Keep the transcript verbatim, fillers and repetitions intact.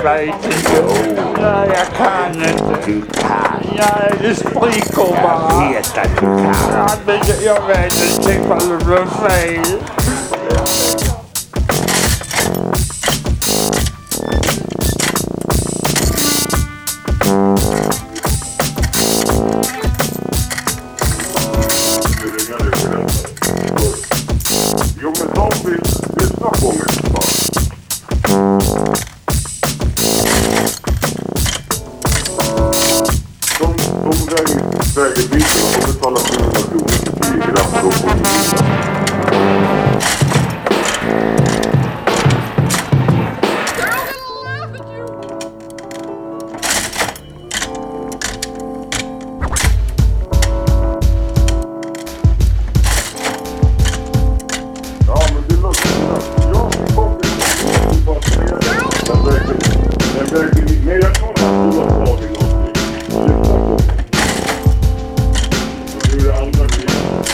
vet inte. Nej, jag kan inte. Du kan. Nej, det spricker bara. Jag vet att du kan. Ja, men jag vet inte ifall det blir fel. Jo men de vill lyssna på mig. De, de väger, väger bilen och de betalar sjuhundra kronor för tio gram då på bilen. Ja men det låter jag kommer bara säga det. Den väger, den väger, nej jag tror att du har tagit någonting. Lyssna på mig. Så hur är andra grejer?